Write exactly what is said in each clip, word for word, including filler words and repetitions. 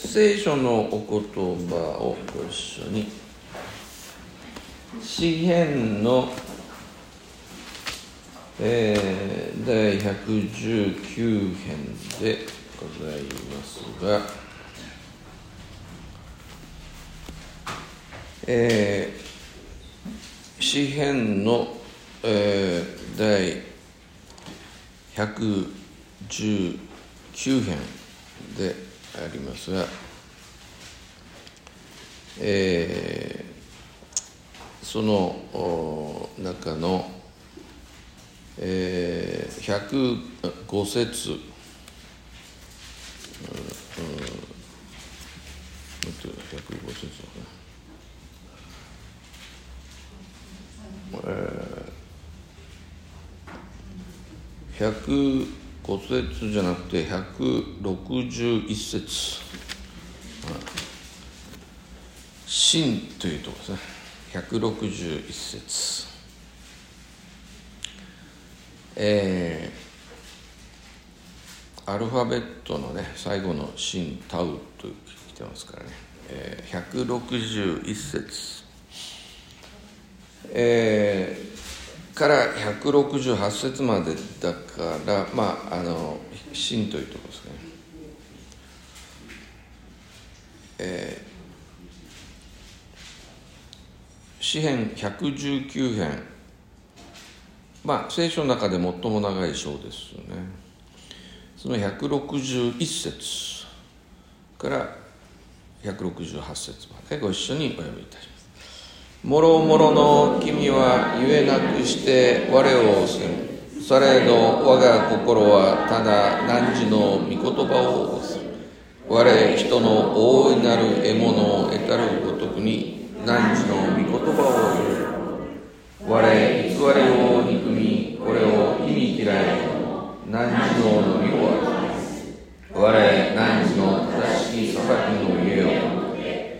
聖書のお言葉をご一緒に。詩編の、えー、だいひゃくじゅうきゅうへんでございますが、えー、詩編の、えー、だいひゃくじゅうきゅうへんでありますが、えー、その中の、えー、ひゃくご節、うんうん、ひゃくご節かな、えー、ひゃくご節じゃなくてひゃくろくじゅういち節、真というところですね。ひゃくろくじゅういち節、えー、アルファベットのね最後の真タウと来てますからね、えー、ひゃくろくじゅういち節、えー、からひゃくろくじゅうはち節までだからまああの真というところですね。えー詩編ひゃくじゅうきゅうへん、まあ聖書の中で最も長い章ですよね。そのひゃくろくじゅういち節からひゃくろくじゅうはち節までご一緒にお読みいたします。もろもろの君は言えなくして我を責む。されど我が心はただ汝の御言葉を仰す。我人の大いなる獲物を得たるごとくに汝の御言葉を言う。我偽りを憎み、これを忌み嫌い、汝ののみを愛す。我汝の正しき裁きの家を持って、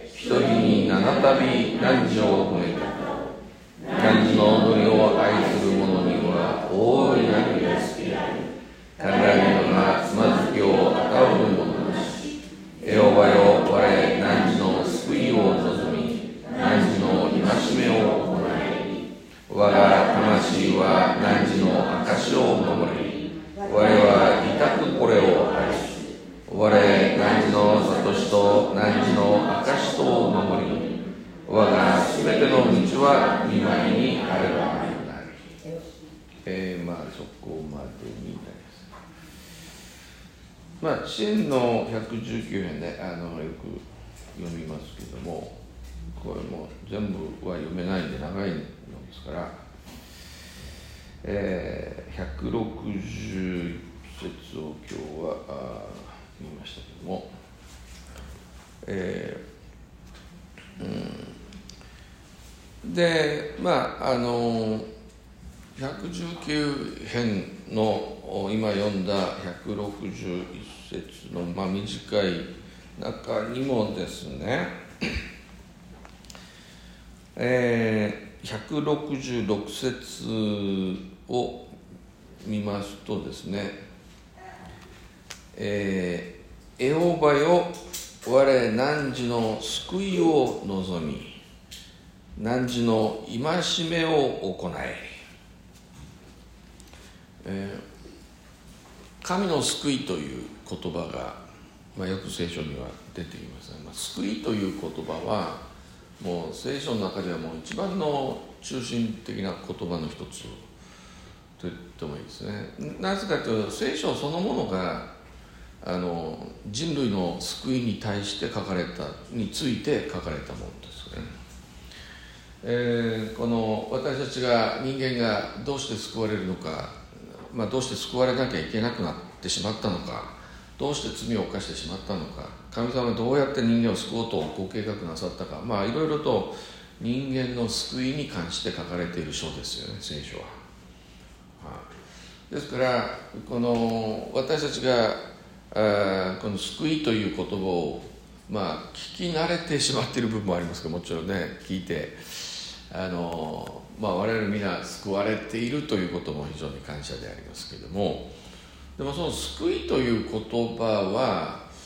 一人に七度汝を褒めた。汝ののりを愛する者には大いなる安きある。彼らにはつまずきをあたうる者なし。エホバよ、我汝の救いを望み、汝の戒めを行い、我が魂は汝の証を守り、我は痛くこれを愛し、我汝の悟しと汝の証とを守り、我がすべての道は御前にあればなり。えー、まあそこまでになります。まあ詩編のひゃくじゅうきゅうへんで、ね、あのよく読みますけども、これも全部は読めないんで長いのですから、えー、ひゃくろくじゅういち節を今日は見ましたけども、えーうん、でまああのひゃくじゅうきゅうへんの今読んだひゃくろくじゅういち節の、まあ、短い中にもですね、えー、ひゃくろくじゅうろく節を見ますとですね、えー、エホバよ、我汝の救いを望み、汝の戒めを行え。えー、神の救いという言葉が、まあ、よく聖書には出ていますね。まあ、救いという言葉はもう聖書の中ではもう一番の中心的な言葉の一つと言ってもいいですね。なぜかというと聖書そのものがあの人類の救いに対して書かれたについて書かれたものですね。えー、この私たちが人間がどうして救われるのか、まあ、どうして救われなきゃいけなくなってしまったのか、どうして罪を犯してしまったのか、神様はどうやって人間を救おうとご計画なさったか、まあいろいろと人間の救いに関して書かれている書ですよね、聖書は。はあ、ですからこの私たちがあこの救いという言葉をまあ聞き慣れてしまっている部分もありますけど、もちろんね聞いてあの、まあ、我々皆救われているということも非常に感謝でありますけれども、でもその救いという言葉は、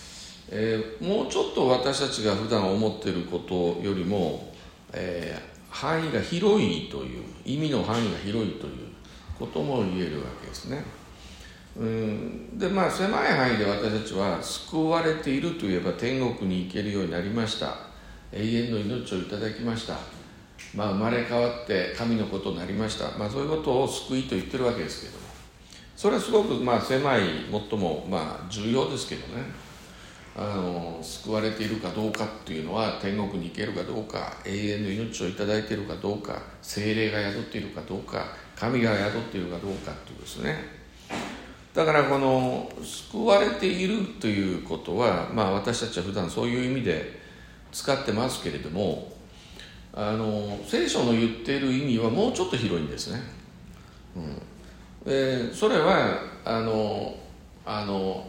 えー、もうちょっと私たちが普段思っていることよりも、えー、範囲が広いという意味の範囲が広いということも言えるわけですね。うんでまあ狭い範囲で私たちは救われているといえば天国に行けるようになりました、永遠の命をいただきました、まあ、生まれ変わって神のことになりました、まあ、そういうことを救いと言ってるわけですけども、それはすごくまあ狭い、最もまあ重要ですけどね、あの救われているかどうかっていうのは天国に行けるかどうか、永遠の命をいただいているかどうか、聖霊が宿っているかどうか、神が宿っているかどうかっていうですね。だからこの救われているということは、まあ、私たちは普段そういう意味で使ってますけれども、あの聖書の言っている意味はもうちょっと広いんですね。うんえー、それはあのあの、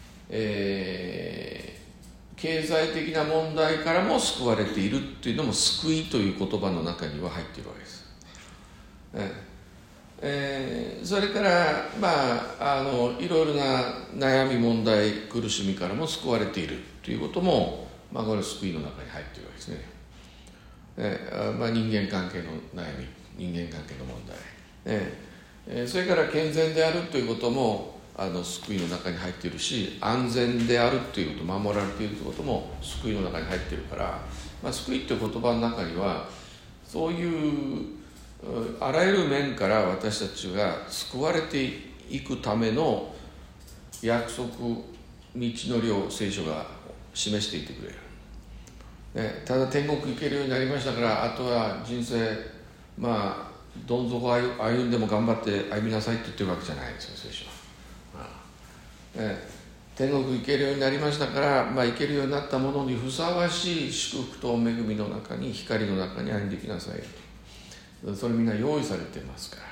えー、経済的な問題からも救われているっていうのも救いという言葉の中には入っているわけです。えーえー、それから、まあ、あのいろいろな悩み問題苦しみからも救われているということも、まあ、これは救いの中に入っているわけですね。えーまあ、人間関係の悩み、人間関係の問題、えー、それから健全であるということもあの救いの中に入っているし、安全であるということ、守られているということも救いの中に入っているから、まあ、救いという言葉の中にはそういうあらゆる面から私たちが救われていくための約束、道のりを聖書が示していてくれる、ね、ただ天国行けるようになりましたからあとは人生まあどん底を歩んでも頑張って歩みなさいって言ってるわけじゃないですよ、聖書は、ね、天国行けるようになりましたから、まあ、行けるようになったものにふさわしい祝福と恵みの中に、光の中に歩んでいきなさい。それみんな用意されていますから、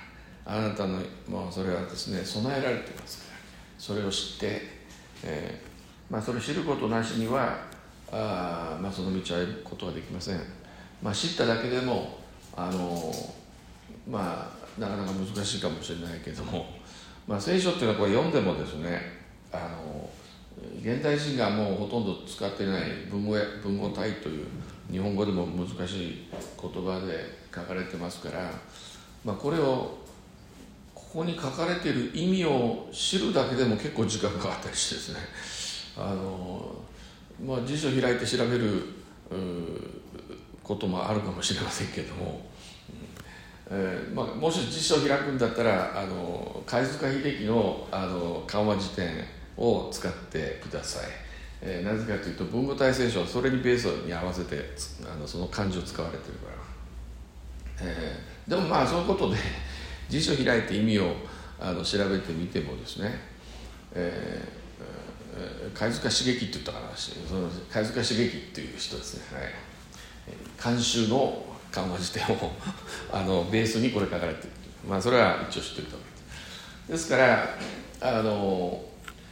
あなたのもうそれはですね備えられていますから、それを知って、えーまあ、それを知ることなしにはあ、まあ、その道を歩むことはできません。まあ、知っただけでもあの、まあ、なかなか難しいかもしれないけども、まあ、聖書っていうのはこれ読んでもですね、あの現代人がもうほとんど使っていない文語や文語体という日本語でも難しい言葉で書かれてますから、まあ、これをここに書かれている意味を知るだけでも結構時間がかかったりしてですね、あの、まあ、辞書開いて調べることもあるかもしれませんけども、えーまあ、もし辞書を開くんだったらあの貝塚秀樹のあの漢和辞典を使ってください。えー、なぜかというと文語体聖書はそれにベースに合わせてあのその漢字を使われているから、えー、でもまあそういうことで辞書開いて意味をあの調べてみてもですね、えーえー、貝塚茂樹って言ったかな、その貝塚茂樹っていう人ですね、はい、監修の漢和辞典をあのベースにこれ書かれている、まあそれは一応知ってると思います。ですからあの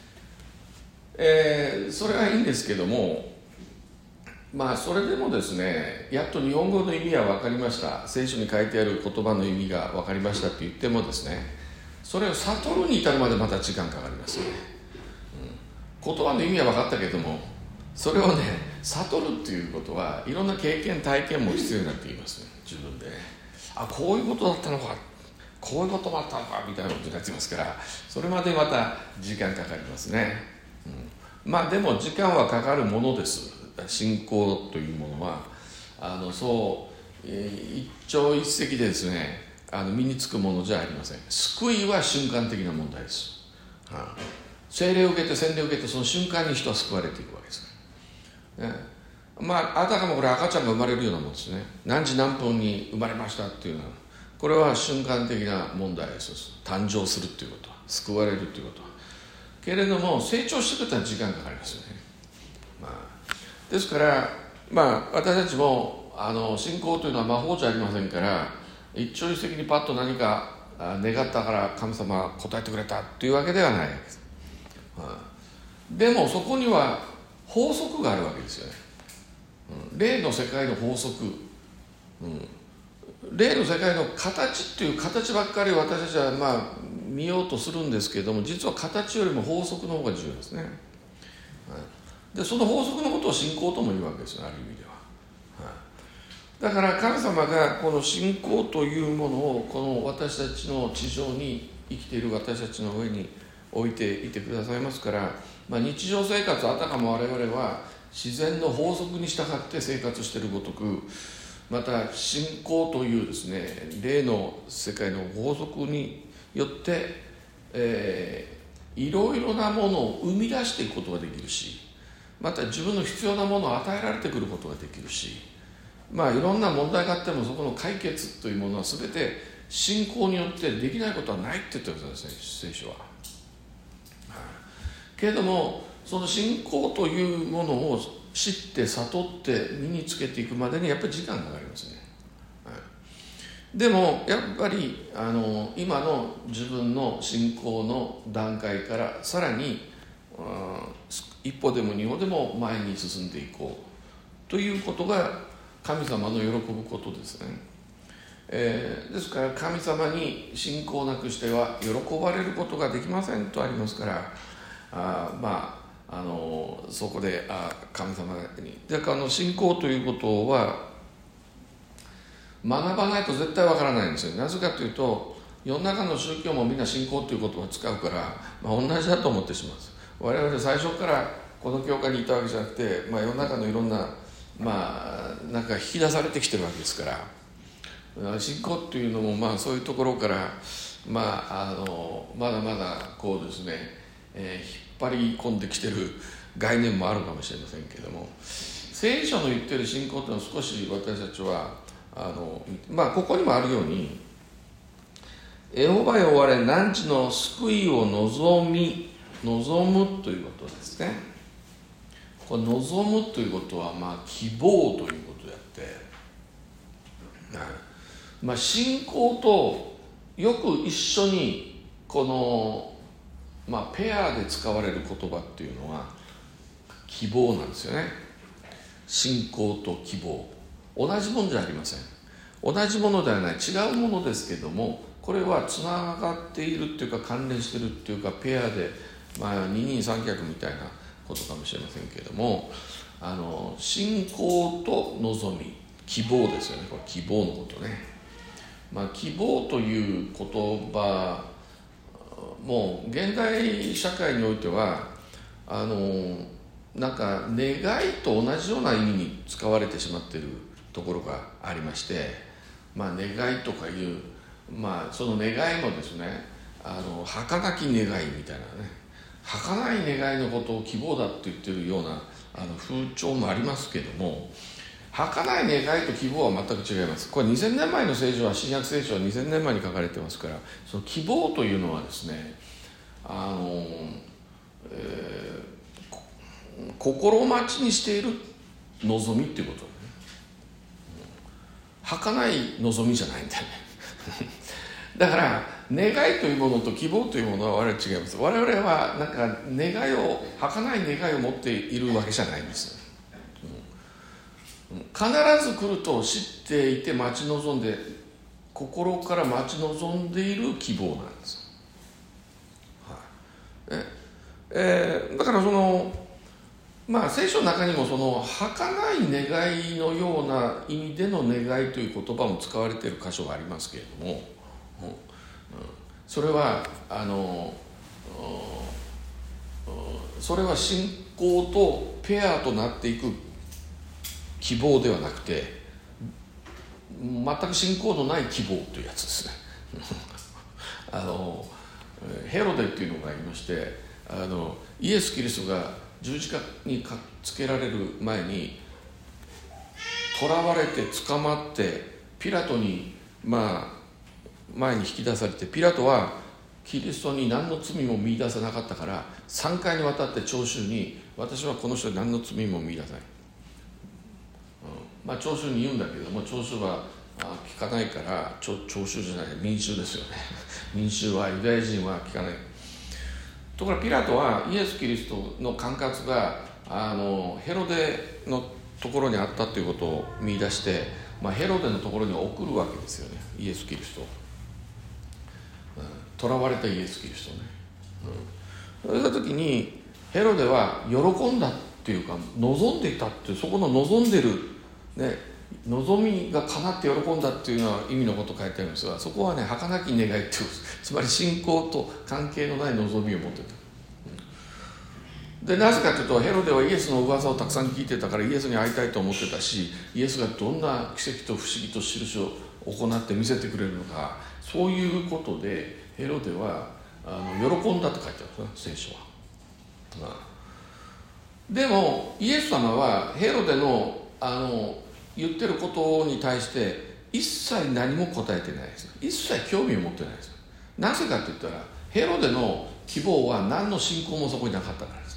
えー、それはいいんですけども、まあそれでもですね、やっと日本語の意味は分かりました、聖書に書いてある言葉の意味が分かりましたって言ってもですね、それを悟るに至るまでまた時間かかりますよね、うん、言葉の意味は分かったけども、それをね悟るっていうことはいろんな経験体験も必要になっていますね、自分でね、あこういうことだったのか、こういうこともあったのかみたいなことになってますから、それまでまた時間かかりますね。うん、まあでも時間はかかるものです。信仰というものはあのそう、えー、一朝一夕でですねあの身につくものじゃありません。救いは瞬間的な問題です、はあ、聖霊を受けて洗礼を受けてその瞬間に人は救われていくわけです、ね、まああたかもこれ赤ちゃんが生まれるようなものですね。何時何分に生まれましたっていうのはこれは瞬間的な問題です。誕生するっていうことは、救われるっていうことはけれども成長してくると時間かかりますよね、まあ、ですから、まあ、私たちもあの信仰というのは魔法じゃありませんから一朝一夕にパッと何か願ったから神様が答えてくれたというわけではないわけです、まあ、でもそこには法則があるわけですよね、うん、霊の世界の法則、うん、霊の世界の形っていう形ばっかり私たちはまあ見ようとするんですけれども、実は形よりも法則の方が重要ですね。 でその法則のことを信仰とも言うわけですよ、ある意味では。だから神様がこの信仰というものをこの私たちの地上に生きている私たちの上に置いていてくださいますから、まあ、日常生活あたかも我々は自然の法則に従って生活しているごとく、また信仰というですね霊の世界の法則によって、えー、いろいろなものを生み出していくことができるし、また自分の必要なものを与えられてくることができるし、まあいろんな問題があってもそこの解決というものは全て信仰によってできないことはないって言ってるんですね、聖書は。けれどもその信仰というものを知って悟って身につけていくまでにやっぱり時間がかかりますね。でもやっぱりあの今の自分の信仰の段階からさらに、うん、一歩でも二歩でも前に進んでいこうということが神様の喜ぶことですね。えー、ですから神様に信仰なくしては喜ばれることができませんとありますから、あまああのそこであ神様にだからあの信仰ということは学ばないと絶対わからないんですよ。なぜかというと世の中の宗教もみんな信仰ということを使うから、まあ、同じだと思ってしまうんです。我々最初からこの教会にいたわけじゃなくて、まあ、世の中のいろんなまあなんか引き出されてきてるわけですから、信仰っていうのもまあそういうところからまああのまだまだこうですね、えー、引っ張り込んできてる概念もあるかもしれませんけれども、聖書の言ってる信仰というのは少し私たちはあのまあここにもあるように、エホバよ我汝の救いを望み望むということですね。これ望むということはまあ希望ということであって、まあ、信仰とよく一緒にこの、まあ、ペアで使われる言葉っていうのは希望なんですよね。信仰と希望同じものじゃありません。同じものではない、違うものですけども、これはつながっているっていうか関連してるっていうかペアで、まあ、二人三脚みたいなことかもしれませんけれども、あの信仰と望み希望ですよね。これ希望のことね。まあ、希望という言葉も現代社会においてはあのなんか願いと同じような意味に使われてしまっているところがありまして、まあ、願いとかいう、まあ、その願いもですね、あの儚き願いみたいなね、儚い願いのことを希望だと言ってるようなあの風潮もありますけども、儚い願いと希望は全く違います。これにせんねんまえの聖書は、新約聖書はにせんねんまえに書かれてますから、その希望というのはですね、あの、えー、心待ちにしている望みっていうことね。儚い望みじゃないんだよねだから願いというものと希望というものは我々違います。我々はなんか願いを儚い願いを持っているわけじゃないんです。必ず来ると知っていて待ち望んで、心から待ち望んでいる希望なんです、はいええー、だからそのまあ聖書の中にもその儚い願いのような意味での願いという言葉も使われている箇所がありますけれども、うんうん、それはあのそれは信仰とペアとなっていく希望ではなくて、全く信仰のない希望というやつですねあのヘロデっていうのがいまして、あのイエス・キリストが十字架につけられる前に囚われて捕まってピラトに、まあ、前に引き出されて、ピラトはキリストに何の罪も見出さなかったからさんかいにわたって聴衆に、私はこの人に何の罪も見出さない、うんまあ、聴衆に言うんだけども、聴衆は聞かないから、聴衆じゃない民衆ですよね民衆はユダヤ人は聞かない。ところがピラトはイエス・キリストの管轄があのヘロデのところにあったということを見出して、まあ、ヘロデのところに送るわけですよね、イエス・キリストを。囚われたイエス・キリストをね、うん、それた時にヘロデは喜んだってっていうか望んでいたっていう、そこの望んでる、ね、望みが叶って喜んだっていうのは意味のこと書いてあるんですが、そこはね儚き願いっていう、つまり信仰と関係のない望みを持ってた。でなぜかというと、ヘロデはイエスの噂をたくさん聞いてたからイエスに会いたいと思ってたし、イエスがどんな奇跡と不思議と印を行って見せてくれるのか、そういうことでヘロデはあの喜んだと書いてあるんですね、聖書は。まあ、でもイエス様はヘロデのあの言ってることに対して一切何も答えてないです。一切興味を持ってないです。なぜかと言ったら、ヘロデの希望は何の信仰もそこになかったからです。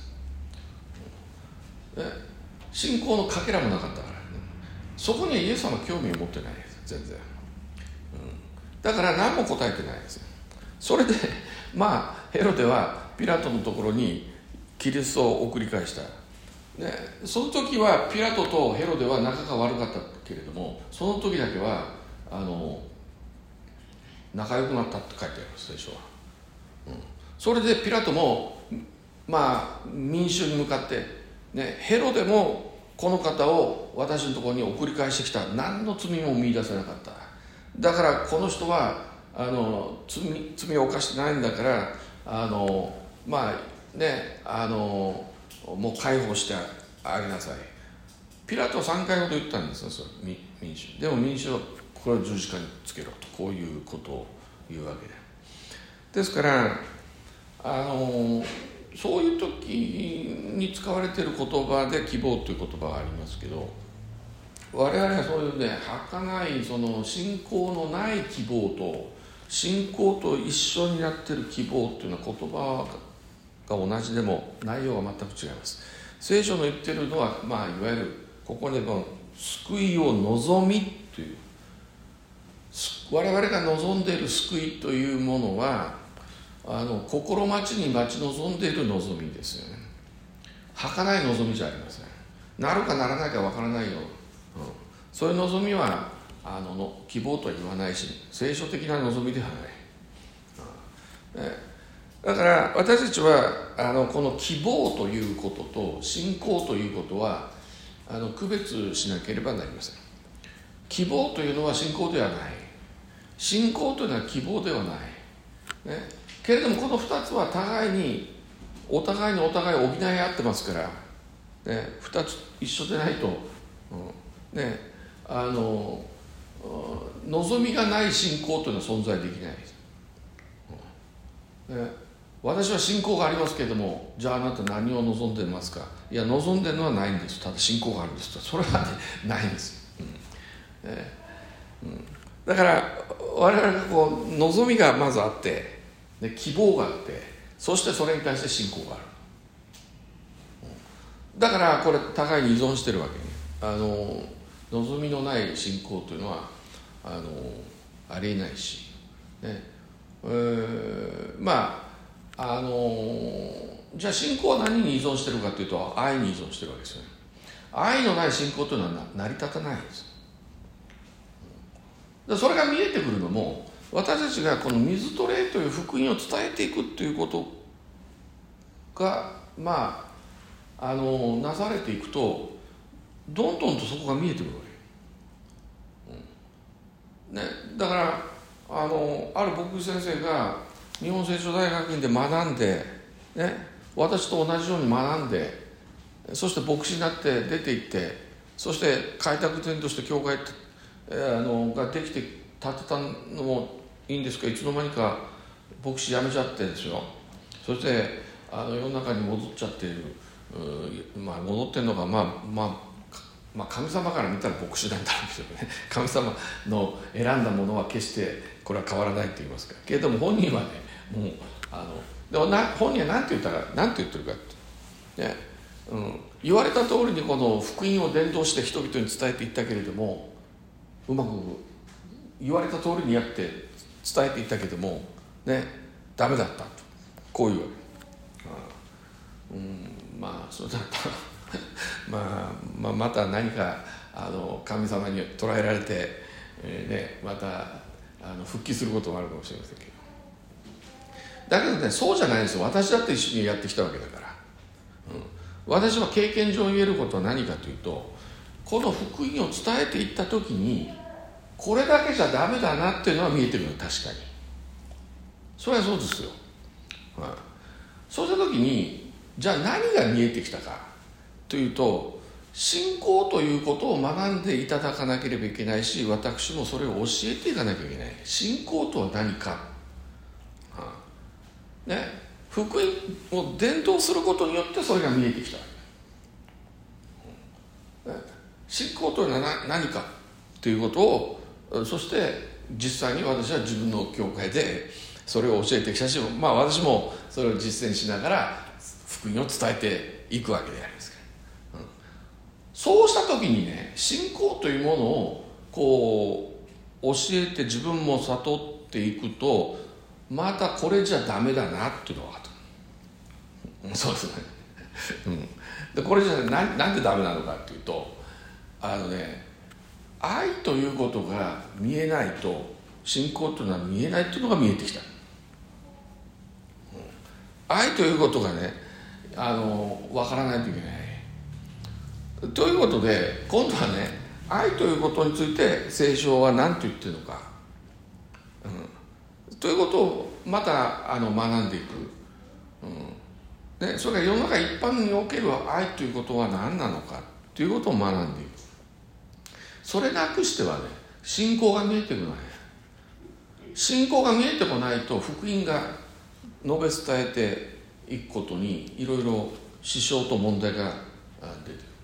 信仰のかけらもなかったから、ね、そこにはイエス様は興味を持ってないです、全然、うん、だから何も答えてないです。それでまあヘロデはピラトのところにキリストを送り返した、ね、その時はピラトとヘロデは仲が悪かったけれども、その時だけはあの仲良くなったって書いてあるんです、聖書は、うん、それでピラトもまあ民衆に向かってね、ヘロデもこの方を私のところに送り返してきた、何の罪も見出せなかった。だからこの人はあの 罪, 罪を犯してないんだから、あのまあねあのもう解放してあげなさい。ピラトはさんかいほど言ったんですよ、それ民衆でも民衆はこれを十字架につけろと、こういうことを言うわけで、ですからあのそういう時に使われている言葉で希望という言葉がありますけど、我々はそういうね儚いその信仰のない希望と信仰と一緒になっている希望というのは言葉が同じでも内容は全く違います。聖書の言っているのは、まあ、いわゆるここでも救いを望みという、我々が望んでいる救いというものはあの心待ちに待ち望んでいる望みですよね。儚い望みじゃありません。なるかならないかわからないよ、うん、そういう望みはあのの希望とは言わないし、聖書的な望みではない、うんね、だから私たちはあのこの希望ということと信仰ということはあの区別しなければなりません。希望というのは信仰ではない、信仰というのは希望ではない、ね、けれどもこのふたつは互いにお互いにお互いを補い合ってますから、ね、ふたつ一緒でないと、うんね、あの望みがない信仰というのは存在できないです、うんね、私は信仰がありますけれども、じゃああなた何を望んでますか。いや望んでるのはないんです、ただ信仰があるんですと、それは、ね、ないんです、うんねうん、だから我々がこう望みがまずあってで希望があって、そしてそれに対して信仰がある。だからこれ互いに依存してるわけね。あの望みのない信仰というのはあのありえないし、ねえー、まああのじゃあ信仰は何に依存してるかというと、愛に依存してるわけですよね。愛のない信仰というのは成り立たないんです。それが見えてくるのも、私たちがこの水と霊という福音を伝えていくということがまああのなされていくと、どんどんとそこが見えてくるわけ、うんね、だからあのある牧師先生が日本聖書大学院で学んで、ね、私と同じように学んで、そして牧師になって出て行って、そして開拓点として教会、えー、あのができて建てたのもいいんですけど、いつの間にか牧師辞めちゃってですよ。そしてあの世の中に戻っちゃっている、まあ、戻ってるのが、まあまあまあ、神様から見たら牧師なんだろうけどね、神様の選んだものは決してこれは変わらないと言いますか、けれども本人はね、もうあのでもな本人は何て言ったか何て言ってるかって、ねうん、言われた通りにこの福音を伝道して人々に伝えていったけれども、うまく言われた通りにやって伝えていったけどもね、ダメだったと、こういうわけ。うん、まあそうだったらまあ、まあまた何かあの神様に捉えられて、えーね、またあの復帰することもあるかもしれませんけど、だけどね、そうじゃないんですよ。私だって一緒にやってきたわけだから、うん、 私は経験上言えることは何かというと、この福音を伝えていった時にこれだけじゃダメだなっていうのは見えてくる。確かにそれはそうですよ、はい、そうした時にじゃあ何が見えてきたかというと、信仰ということを学んでいただかなければいけないし、私もそれを教えていかなきゃいけない。信仰とは何か、はあね、福音を伝道することによってそれが見えてきた、ね、信仰とは何, 何かということを、そして実際に私は自分の教会でそれを教えてきたし、まあ私もそれを実践しながら福音を伝えていくわけでありますから、うん、そうした時にね、信仰というものをこう教えて自分も悟っていくと、またこれじゃダメだなっていうのが分かった、うん、そうですね、うん、でこれじゃ な, なんでダメなのかっていうと、あのね、愛ということが見えないと信仰というのは見えないというのが見えてきた、うん、愛ということがね、あの分からないといけないということで、今度はね、愛ということについて聖書は何と言ってるのか、うん、ということをまたあの学んでいく、うんね、それが世の中一般における愛ということは何なのかということを学んでいく。それなくしてはね、信仰が見えてこない。信仰が見えてこないと福音が述べ伝えていくことにいろいろ支障と問題が出てくる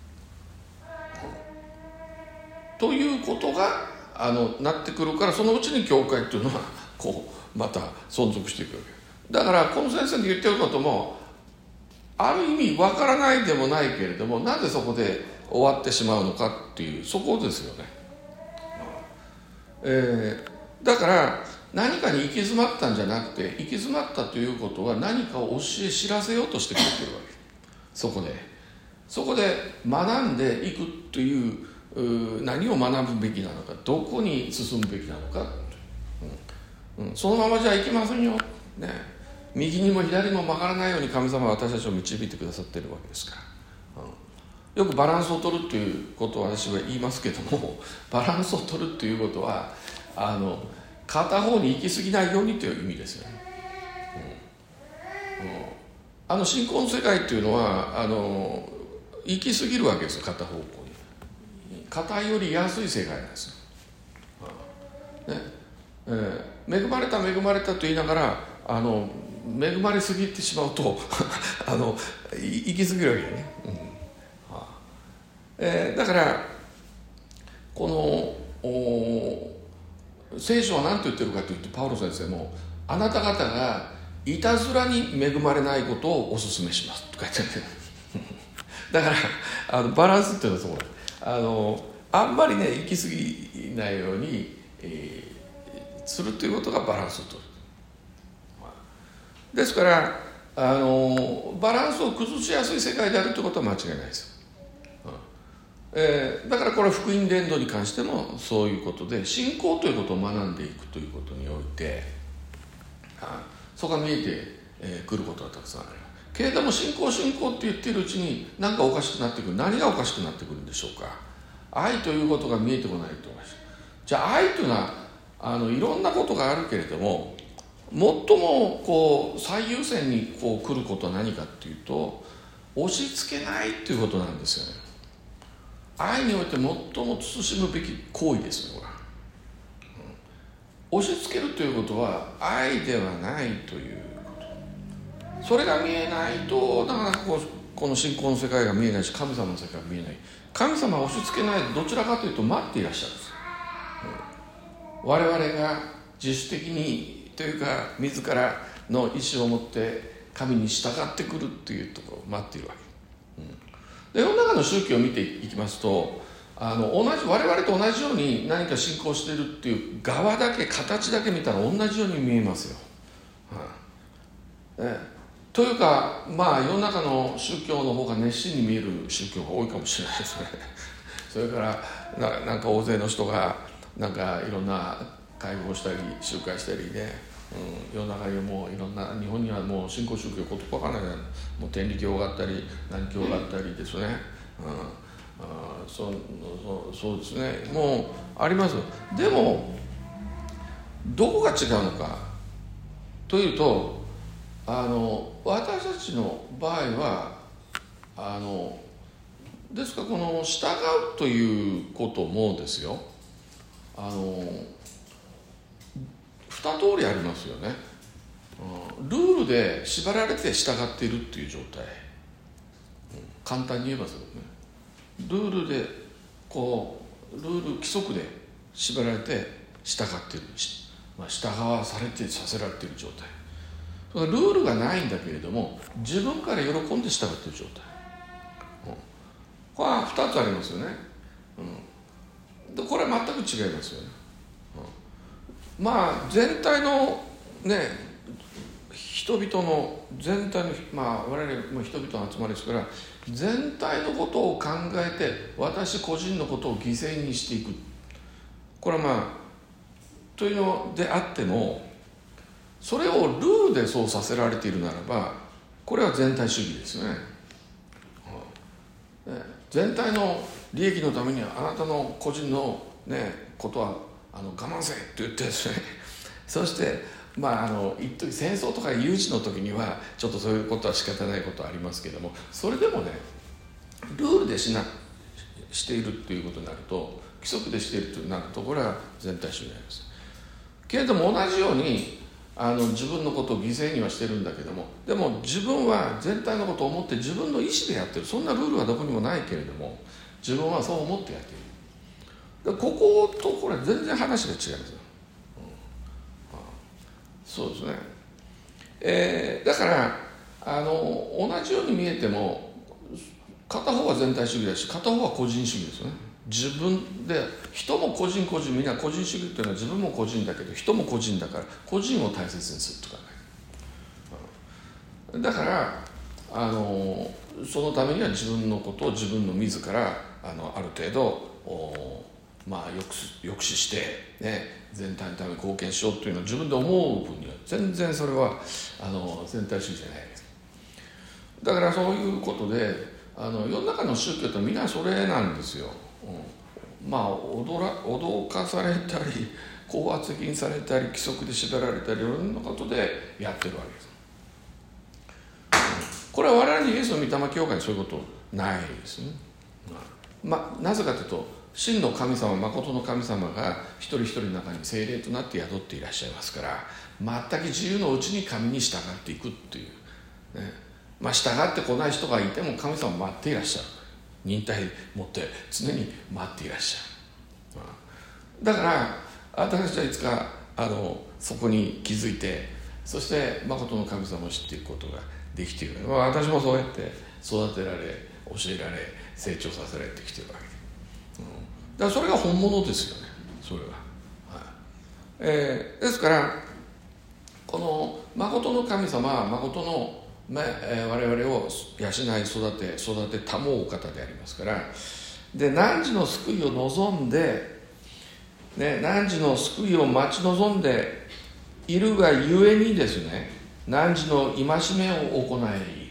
ということがあのなってくるから、そのうちに教会っていうのはこうまた存続していくわけだから、この先生の言ってることもある意味わからないでもないけれども、なぜそこで終わってしまうのかっていう、そこですよね、えー、だから何かに行き詰まったんじゃなくて、行き詰まったということは何かを教え知らせようとしてくれてるわけ。そこでそこで学んでいくという、う何を学ぶべきなのか、どこに進むべきなのか、うんうん、そのままじゃいけませんよ、ね、右にも左にも曲がらないように神様は私たちを導いてくださっているわけですから、うん、よくバランスを取るということを私は言いますけども、バランスを取るということはあの片方に行き過ぎないようにという意味ですよね、うんうん、あの信仰の世界というのはあの行き過ぎるわけですよ、片方向に。偏りやすい世界なんですよ、ねえー、恵まれた恵まれたと言いながらあの恵まれすぎてしまうとあの行き過ぎるわけよね、うんはあえー、だからこの聖書は何と言ってるかというと、パウロ先生もあなた方がいたずらに恵まれないことをお勧めしますとか言ってるだからあのバランスっていうのはそこあのあんまりね行き過ぎないように、えー、するということがバランスを取る。ですからあのバランスを崩しやすい世界であるということは間違いないです、うんえー、だからこれは福音伝道に関してもそういうことで、信仰ということを学んでいくということにおいて、あそこが見えてく、えー、ることがたくさんあるけれども、信仰信仰って言っているうちに何かおかしくなってくる。何がおかしくなってくるんでしょうか。愛ということが見えてこないと。じゃあ愛というのはあのいろんなことがあるけれども、最もこう最優先にこう来ることは何かっていうと、押し付けないっていうことなんですよね。愛において最も慎むべき行為ですよ、これ、うん、押し付けるということは愛ではないということ。それが見えないとなかなかこうこの信仰の世界が見えないし、神様の世界が見えない。神様は押し付けないで、どちらかというと待っていらっしゃるんです、うん、我々が自主的にというか自らの意志を持って神に従ってくるというところを待っているわけ、うん、で世の中の宗教を見ていきますと、あの同じ我々と同じように何か信仰しているっていう側だけ、形だけ見たら同じように見えますよ、はいね、というかまあ世の中の宗教の方が熱心に見える宗教が多いかもしれないですねそれからななんか大勢の人がなんかいろんな会合したり集会したりね、 うん、世の中にもいろんな、日本にはもう新興宗教言葉がない、もう天理教があったり何教があったりですね、うん、あそう、そうそうですね、もうあります。でもどこが違うのかというと、あの私たちの場合はあのですからこの従うということもですよ、あの二通りありますよね。ルールで縛られて従っているっていう状態、簡単に言えばそうですね。ルールでこうルール規則で縛られて従っている、まあ、従わされてさせられている状態。ルールがないんだけれども自分から喜んで従っている状態、うん、これはふたつありますよね、うん、でこれは全く違いますよね、うん、まあ全体のね人々の全体の、まあ我々も人々の集まりですから、全体のことを考えて私個人のことを犠牲にしていく、これはまあというのであっても、それをルールでそうさせられているならばこれは全体主義ですね。全体の利益のためにはあなたの個人の、ね、ことはあの我慢せって言ってですねそしてまああの一時戦争とか有事の時にはちょっとそういうことは仕方ないことはありますけれども、それでもねルールでしなしているっていうことになると、規則でしているとなるとこれは全体主義になります。けれども同じようにあの自分のことを犠牲にはしてるんだけども、でも自分は全体のことを思って自分の意思でやってる、そんなルールはどこにもないけれども自分はそう思ってやっている。こことこれ全然話が違いますよ、うん、そうですね、えー、だからあの同じように見えても片方は全体主義だし片方は個人主義ですよね。自分で人も個人個人、みんな個人主義っていうのは自分も個人だけど人も個人だから個人を大切にするとかね、だからあのそのためには自分のことを自分の自らあのある程度まあ抑止、抑止して、ね、全体のために貢献しようというのを自分で思う分には全然それはあの全体主義じゃないです。だからそういうことであの世の中の宗教ってみんなそれなんですよ、うん、まあ驚ら脅かされたり高圧的にされたり規則で縛られたりいろんなことでやってるわけです、うん、これは我々にイエスの御霊教会にそういうことないですね、まあ、なぜかというと真の神様、誠の神様が一人一人の中に聖霊となって宿っていらっしゃいますから、全く自由のうちに神に従っていくっていう、ね、まあ従ってこない人がいても神様待っていらっしゃる、忍耐持って常に待っていらっしゃる。だから私たちはいつかあのそこに気づいて、そして誠の神様を知っていくことができている、まあ、私もそうやって育てられ教えられ成長させられてきているわけで、うん、だからそれが本物ですよね、それは、はいえー、ですからこの誠の神様は誠のまあえー、我々を養い育て育て保うお方でありますから、で汝の救いを望んで、ね、汝の救いを待ち望んでいるがゆえにですね、汝の戒めを行え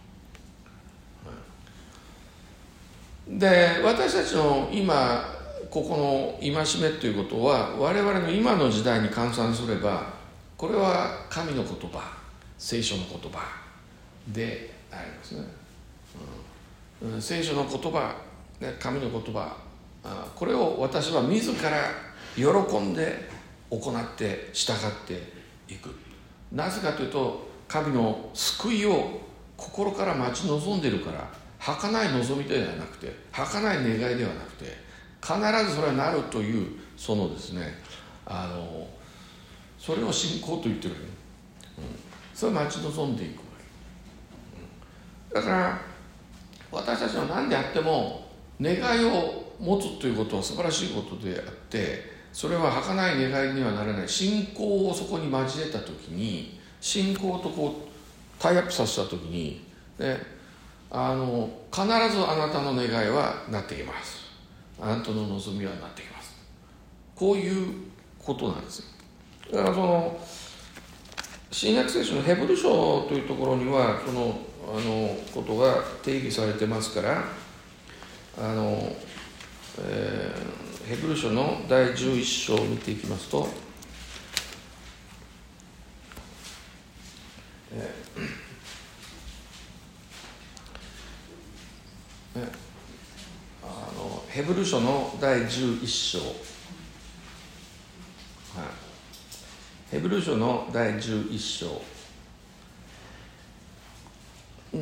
り。で私たちの今ここの戒めということは我々の今の時代に換算すればこれは神の言葉、聖書の言葉でありますね、うん、聖書の言葉、ね、神の言葉、これを私は自ら喜んで行って従っていく。なぜかというと神の救いを心から待ち望んでいるから、儚い望みではなくて儚い願いではなくて必ずそれはなるというそのですね、あのそれを信仰と言ってる、うん、それを待ち望んでいく。だから私たちは何であっても願いを持つということは素晴らしいことであって、それは儚い願いにはならない。信仰をそこに交えた時に、信仰とこうタイアップさせた時に、ね、あの必ずあなたの願いはなってきます。あなたの望みはなってきます。こういうことなんですよ。だからその新約聖書のヘブル書というところにはそのあのことが定義されてますから、あの、えー、ヘブル書のだいじゅういっ章を見ていきますと、えーえあのヘブル書のだいじゅういっ章、はい、ヘブル書のだいじゅういっ章、うん、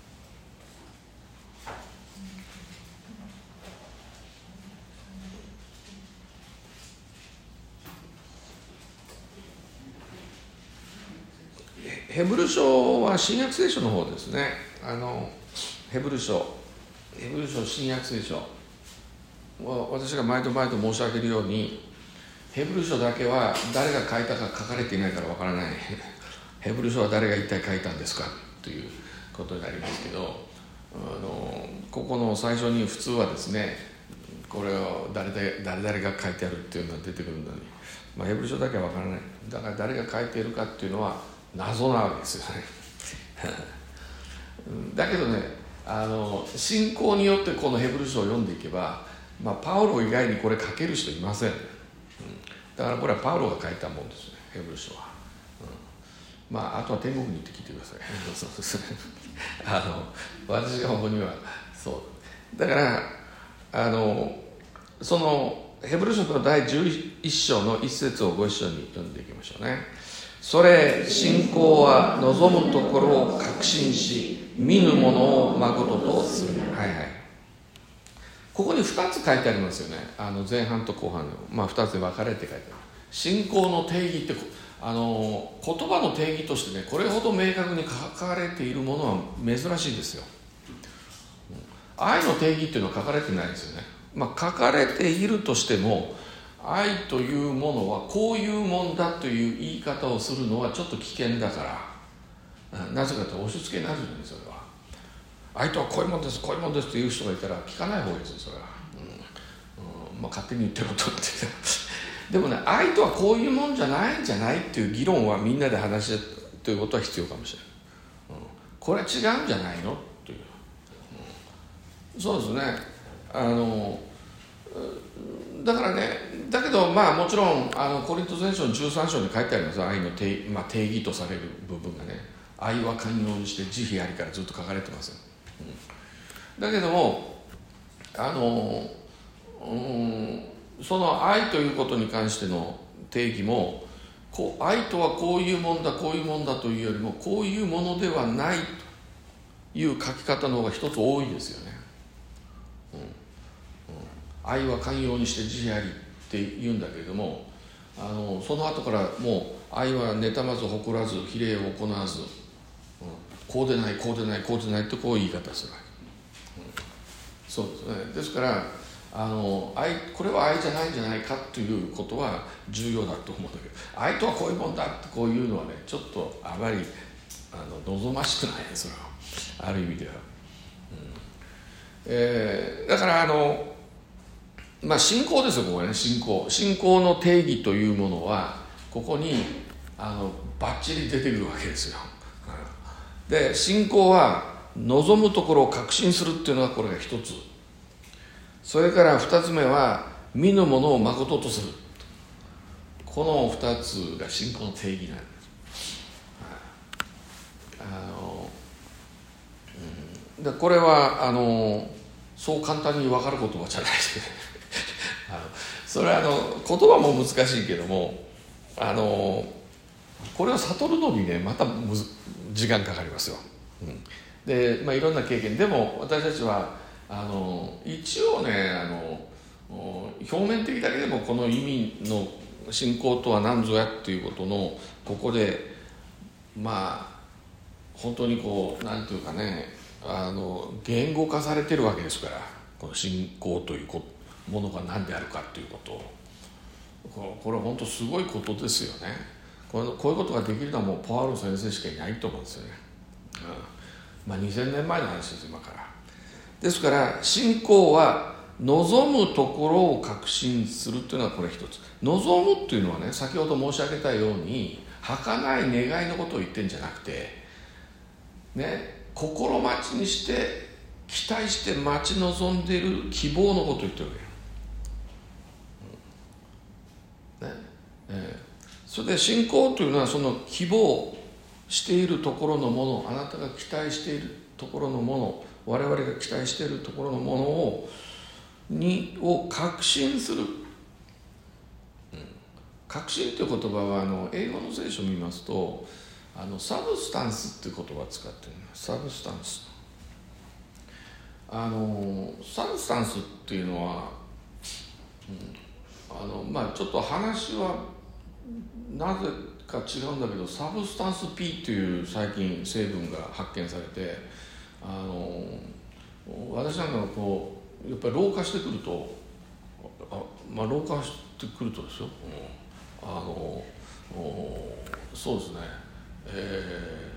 ヘブル書は新約聖書の方ですね。あのヘブル書ヘブル書新約聖書、私が毎度毎度申し上げるように、ヘブル書だけは誰が書いたか書かれていないからわからないヘブル書は誰が一体書いたんですかということになりますけど、あのここの最初に普通はですね、これを誰で誰々が書いてあるっていうのが出てくるのに、まあ、ヘブル書だけはわからない。だから誰が書いているかっていうのは謎なわけですよねだけどね、あの信仰によってこのヘブル書を読んでいけば、まあ、パウロ以外にこれ書ける人いません、うん、だからこれはパウロが書いたもんですね、ヘブル書は、うん、まああとは天国に行って聞いてくださいそうですねあの私が思うにはそうだから、あのそのヘブル書のだいじゅういっ章の一節をご一緒に読んでいきましょうね。それ信仰は望むところを確信し、見ぬものをまこととする。はいはい。ここにふたつ書いてありますよね。あの前半と後半の、まあ、ふたつに分かれて書いてある。信仰の定義って、あの言葉の定義としてね、これほど明確に書かれているものは珍しいですよ。愛の定義っていうのは書かれてないですよね。まあ、書かれているとしても、愛というものはこういうもんだという言い方をするのはちょっと危険だから、なぜかというと押し付けになるんですよ。それは愛とはこういうもんですこういうもんですという人がいたら聞かない方がいいですよ。それは、うんうん、まあ、勝手に言ってることってでもね、愛とはこういうもんじゃないんじゃないっていう議論はみんなで話してということは必要かもしれない、うん、これは違うんじゃないのという、うん、そうですね。あのだからね、だけどまあもちろんあのコリント前書のじゅうさん章に書いてあります愛の定、まあ、定義とされる部分がね、愛は寛容にして慈悲ありからずっと書かれてます、うん、だけどもあの、うん、その愛ということに関しての定義もこう愛とはこういうもんだこういうもんだというよりもこういうものではないという書き方の方が一つ多いですよね、うんうん、愛は寛容にして慈悲ありって言うんだけれども、あのその後からもう愛は妬まず誇らず非礼を行わず、うん、こうでないこうでないこうでないってこう言い方するわけ、うん、そうですね。ですからあの愛これは愛じゃないんじゃないかということは重要だと思うんだけど、愛とはこういうもんだってこういうのはね、ちょっとあまりあの望ましくない、それはある意味では、うん、えー、だからあのまあ信仰ですよ。ここはね、信仰信仰の定義というものはここにあのバッチリ出てくるわけですよ。で、信仰は望むところを確信するっていうのがこれが一つ。それから二つ目は見ぬものを誠とする。この二つが信仰の定義なんです。あの、うん、でこれはあのそう簡単に分かる言葉じゃないですあのそれはあの言葉も難しいけども、あのこれを悟るのにねまたむず時間かかりますよ、うん、で、まあ、いろんな経験でも私たちはあの一応ねあの表面的だけでもこの意味の信仰とは何ぞやっていうことのここでまあ本当にこうなんていうかね、あの言語化されてるわけですから、この信仰というものが何であるかということを、これは本当すごいことですよね。このこういうことができるのはもうポアロ先生しかいないと思うんですよね、うん、まあにせんねんまえの話です今から。ですから信仰は望むところを確信するというのはこれ一つ。望むというのはね、先ほど申し上げたように儚い願いのことを言ってんじゃなくてね、心待ちにして期待して待ち望んでいる希望のことを言ってるわけよ、ねえー、それで信仰というのはその希望しているところのもの、あなたが期待しているところのもの、我々が期待しているところのものをにを確信する、うん、確信という言葉はあの英語の聖書を見ますとあのサブスタンスっていう言葉を使っています。サブスタンス、あのサブスタンスっていうのは、うん、あのまあちょっと話はなぜか違うんだけど、サブスタンス P という最近成分が発見されて、あの私なんかがこうやっぱり老化してくると、あ、まあ老化してくるとですよ、うん、あのそうですね、え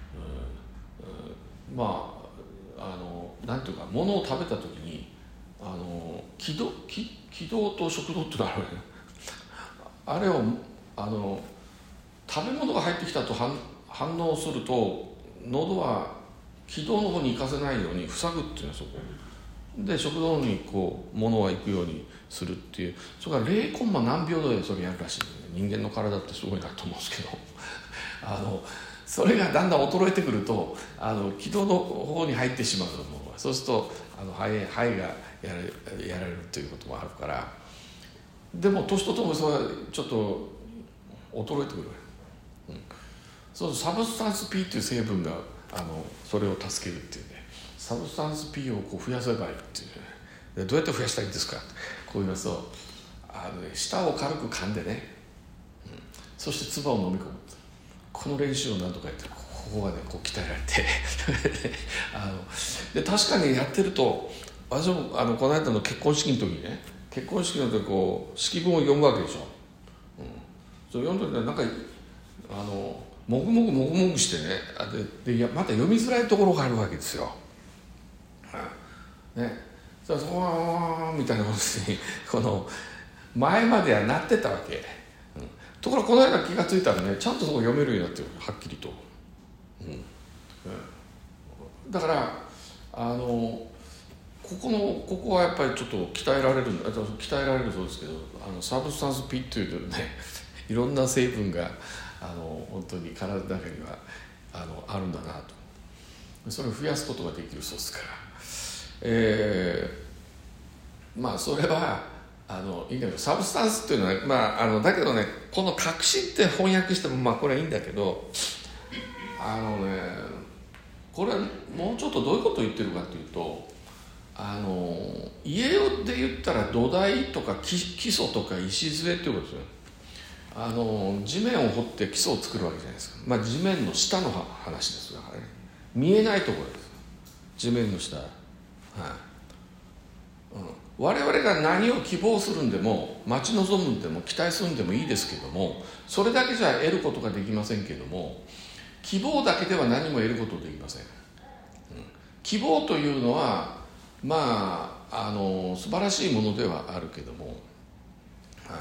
ー、まああのなんていうか、ものを食べた時にあの気道気気道と食道ってのがあるわけね。あれをあの食べ物が入ってきたと反反応すると喉は気道の方に行かせないように塞ぐっていうのはそこで、食道にこう物が行くようにするっていう、それからゼロコンマ何秒でそれやるらしいんで、ね、人間の体ってすごいなと思うんですけどあのそれがだんだん衰えてくるとあの気道の方に入ってしまうのも、そうするとあの肺肺がやられ、やられるということもあるから、でも年とともにそれはちょっと衰えてくる、うん、そうサブスタンス P っていう成分があのそれを助けるっていうね、サブスタンス P をこう増やせばいいっていうね。でどうやって増やしたらいいんですか、こう言いますとあの、ね、舌を軽く噛んでね、うん、そして唾を飲み込む、この練習を何とかやってここがねこう鍛えられてあので確かにやってると、私もあのこの間の結婚式の時にね、結婚式の時こう式文を読むわけでしょ、うん、そう読んだ時なんかあのもぐもぐもぐもぐしてね、ででいやまた読みづらいところがあるわけですよ、ね、そそこみたいなことにこの前まではなってたわけ、うん、ところがこの間気がついたらね、ちゃんとそこ読めるようになってる、はっきりと、うんうん、だからあのここのここはやっぱりちょっと鍛えられる鍛えられるそうですけど、あのサブスタンス P っていうねいろんな成分があの本当に体の中にはあのあるんだなと、それを増やすことができるそうですから、えー、まあそれはあのいいんだけど、サブスタンスっていうのは、まあ、あのだけどね、この確信って翻訳してもまあこれはいいんだけど、あのねこれはもうちょっとどういうことを言ってるかというと、あの家で言ったら土台とか基礎とか礎っていうことですよ。あの地面を掘って基礎を作るわけじゃないですか。まあ地面の下の話です。だからね、見えないところです、地面の下、はい、うん、我々が何を希望するんでも待ち望むんでも期待するんでもいいですけども、それだけじゃ得ることができませんけども、希望だけでは何も得ることできません、うん、希望というのはまああの素晴らしいものではあるけども、はい、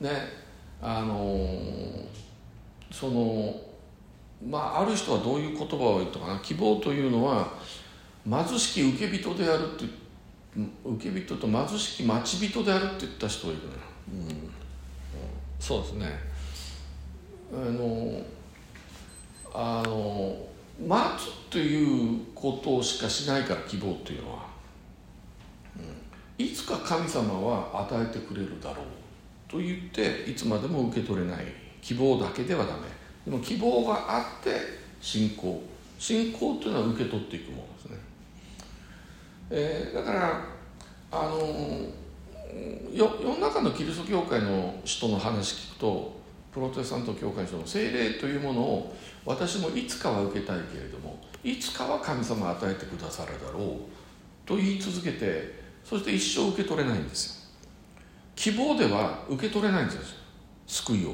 ね、あのそのまあある人はどういう言葉を言ったかな、希望というのは貧しき受け人であるって受け人と貧しき待ち人であるって言った人がいるのよ、うん、そうですね、あのあの待つということしかしないから、希望というのは、うん、いつか神様は与えてくれるだろうと言っていつまでも受け取れない、希望だけではダメ。でも希望があって信仰、信仰というのは受け取っていくものですね、えー、だからあのよ世の中のキリスト教会の人の話聞くと、プロテスタント教会の人の聖霊というものを私もいつかは受けたいけれども、いつかは神様が与えてくださるだろうと言い続けて、そして一生受け取れないんですよ。希望では受け取れないんですよ、救いを。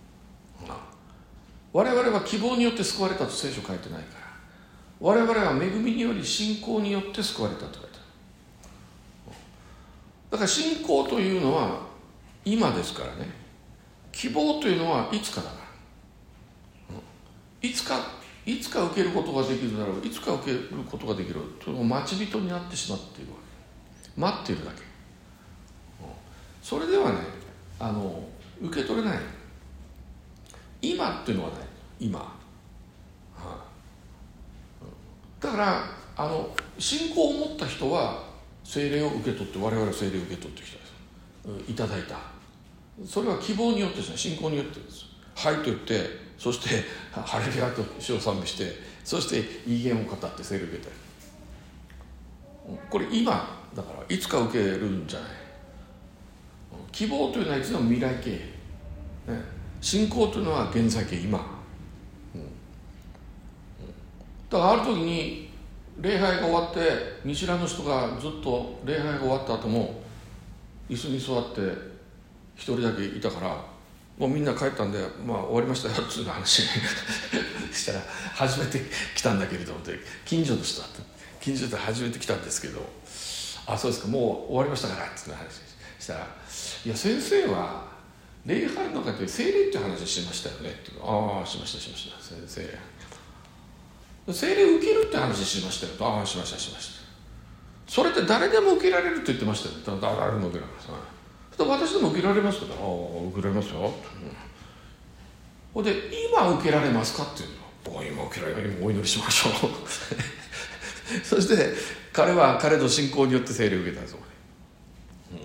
我々は希望によって救われたと聖書書いてないから、我々は恵みにより信仰によって救われたと書いてある。だから信仰というのは今ですからね、希望というのはいつかだから、 いつかいつか受けることができるだろう、いつか受けることができると待ち人になってしまっているわけ。待っているだけ。それではね、あの受け取れない。今っていうのはない。今、はあ、だからあの信仰を持った人は聖霊を受け取って、我々は聖霊を受け取ってきたです、いただいた。それは希望によってですね、信仰によってです。はいと言って、そしてハレルヤと主を賛美して、そして異言を語って聖霊を受けた。これ今だから、いつか受けるんじゃない。希望というのはいつでも未来形、ね、信仰というのは現在形、今、うん、だからある時に礼拝が終わって、見知らぬ人がずっと礼拝が終わった後も椅子に座って一人だけいたから、もうみんな帰ったんで、まあ終わりましたよっていう話したら、初めて来たんだけれども、近所の人だった。近所で初めて来たんですけど、あ、そうですか、もう終わりましたからっていう話したら、いや先生は礼拝の中で聖霊っていう話しましたよねって。ああ、しましたしました、先生聖霊受けるって話しましたよ。ああ、しましたしました。それって誰でも受けられるって言ってましたよ。誰でも受けられます。私でも受けられますから、ああ、受けられますよ。ほ、うん、で、今受けられますかっていうの。今受けられるようにお祈りしましょうそして彼は彼の信仰によって聖霊を受けたんですよ、うん、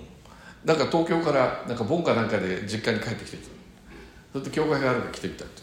なんか東京からなんか盆かなんかで実家に帰ってきて、それで教会があるから来てみたって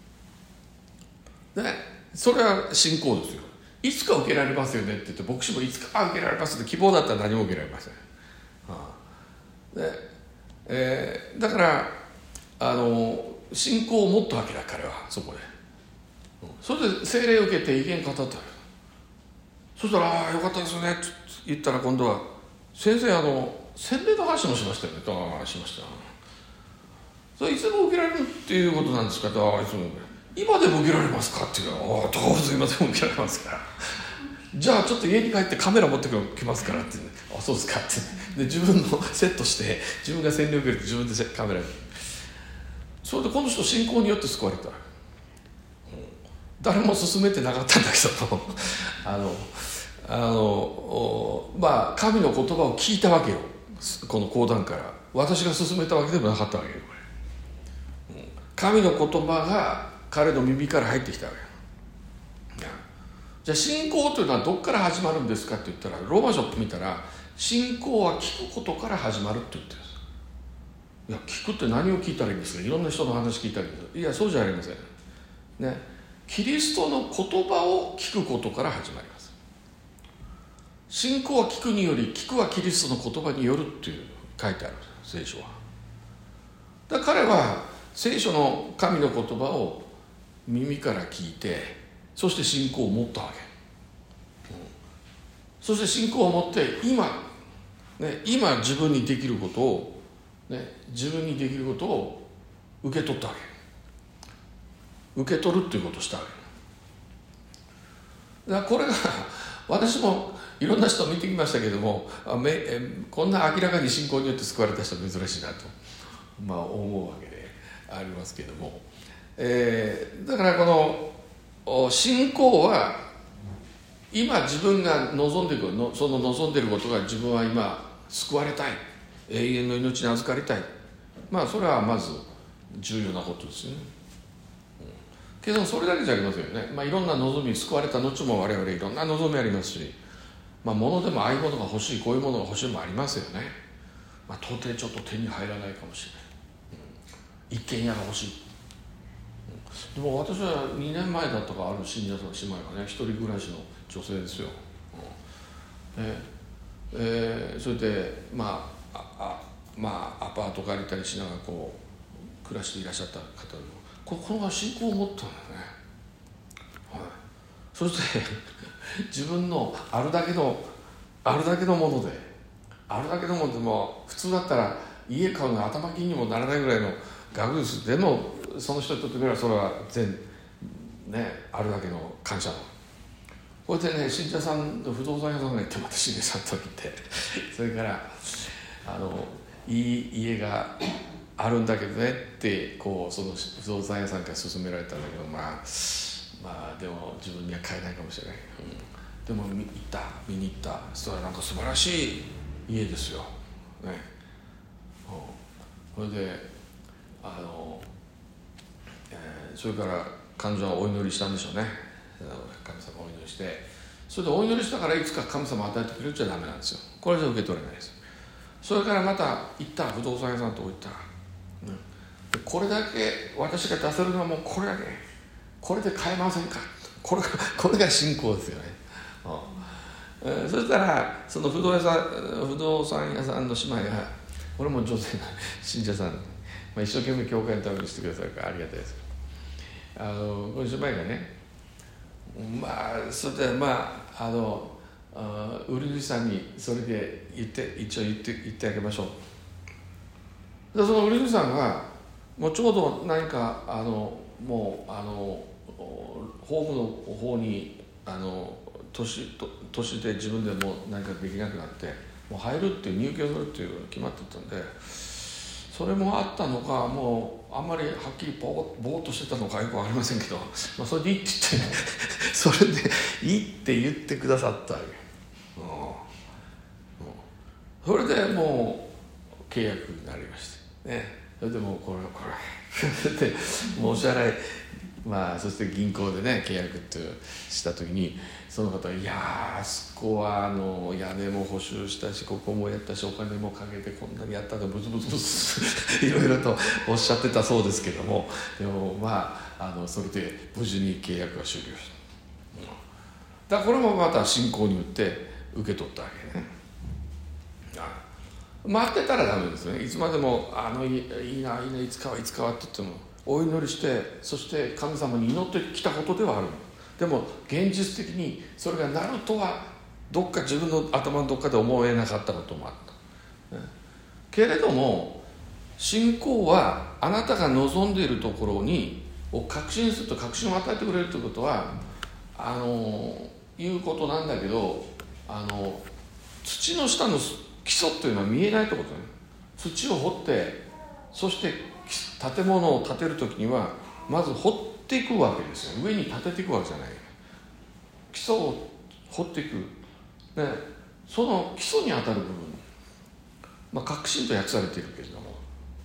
、ね、それは信仰ですよ。いつか受けられますよねって言って、牧師もいつか受けられますって希望だったら何も受けられません、はあ、で、えー、だからあの信仰を持ったわけだ、彼はそこで、うん、それで聖霊を受けて異言語ったわけ。そしたら、ああ、よかったですよねって言ったら、今度は、先生、あの、洗礼の話もしましたよね。ああ、しました。それいつでも受けられるっていうことなんですか。ああ、いつも。今でも受けられますかっていうのは、ああ、どうぞ今でも受けられますから。じゃあ、ちょっと家に帰ってカメラ持ってきますからって、ね、あ、そうですかって。で、自分のセットして、自分が洗礼を受けると自分でカメラに。それで、この人、信仰によって救われた。誰も勧めてなかったんだけど、あの、あのまあ神の言葉を聞いたわけよ、この講談から。私が勧めたわけでもなかったわけよ、これ、うん、神の言葉が彼の耳から入ってきたわけよ。じゃあ信仰というのはどこから始まるんですかって言ったら、ローマ書って見たら、信仰は聞くことから始まるって言ってるんです。いや、聞くって何を聞いたらいいんですか。いろんな人の話聞いたらいいんです。いや、そうじゃありませんね。キリストの言葉を聞くことから始まります。信仰は聞くにより、聞くはキリストの言葉によるっていう書いてある聖書は。だから彼は聖書の神の言葉を耳から聞いて、そして信仰を持ったわけ、うん、そして信仰を持って今、ね、今自分にできることを、ね、自分にできることを受け取ったわけ。受け取るっていうことをしたわけだから、これが私もいろんな人を見てきましたけれども、あめえこんな明らかに信仰によって救われた人は珍しいなと、まあ、思うわけでありますけれども、えー、だからこの信仰は今自分が望んでいるの、その望んでいることが、自分は今救われたい、永遠の命に預かりたい、まあそれはまず重要なことですよね。けどそれだけじゃありませんよね。まあ、いろんな望み、救われた後も我々いろんな望みありますし、まあ、物でもああいうものが欲しい、こういうものが欲しいもありますよね。まあ、到底ちょっと手に入らないかもしれない、うん、一軒家が欲しい、うん、でも私はにねんまえだったか、ある信者の姉妹がね、一人暮らしの女性ですよ、うんええー、それでまあああまあアパート借りたりしながらこう暮らしていらっしゃった方で、ここの信仰を持ったんだよね、はい、そして自分のあるだけのあるだけのものであるだけのものでも、普通だったら家買うの頭金にもならないぐらいの額です。でもその人にとってみればそれは全ね、あるだけの感謝の。こうやってね、信者さんの不動産屋さんが言っても、私信者さんと見て、それからあのいい家があるんだけどねって、こうその不動産屋さんから勧められたんだけど、まあまあでも自分には買えないかもしれない、うん、でも見に行った見に行ったそしたらなんか素晴らしい家ですよ、ね、うん、それであの、えー、それから彼女はお祈りしたんでしょうね。神様お祈りして、それでお祈りしたからいつか神様与えてくれるっちゃダメなんですよ。これじゃ受け取れないです。それからまた行った不動産屋さんとこ行ったら、うん、これだけ私が出せるのはもうこれだけ、これで買えませんか、これがこれが信仰ですよね、うん、えー、そしたらその不動産不動産屋さんの姉妹が、これも女性の信者さん、まあ、一生懸命教会のためにしてくださるからありがたいです。あのこの姉妹がね、まあそれでまああのあ売り主さんにそれで言って一応言って言ってあげましょう。でその売り主さんがもうちょうど何かあのもうあのホームの方にあの年と年で自分でもう何かできなくなってもう入るっていう入居するっていうのが決まってたんで、それもあったのかもうあんまりはっきりぼーっとしてたのかよく分かりませんけど、まあ、それでいいって言ってそれでいいって言ってくださったわけ。それでもう契約になりましてね。それでもうこれこれでもう支払い、まあそして銀行でね契約ってした時にその方は、いやーあそこはあの屋根も補修したしここもやったしお金もかけてこんなにやったとブツブツブツいろいろとおっしゃってたそうですけども、でもまああのそれで無事に契約が終了した。だからこれもまた信仰によって受け取ったわけね。待ってたらダメですね。いつまでもあのいいないいないつかはいつかはって言ってもお祈りして、そして神様に祈ってきたことではある。でも現実的にそれがなるとはどっか自分の頭のどっかで思えなかったこともあった、ね、けれども信仰はあなたが望んでいるところにを確信すると、確信を与えてくれるということはあのいうことなんだけど、あの土の下の基礎というのは見えないってことね。土を掘ってそして建物を建てるときにはまず掘っていくわけですよ。上に建てていくわけじゃない。基礎を掘っていく、ね、その基礎にあたる部分、まあ確信と訳されているけれども、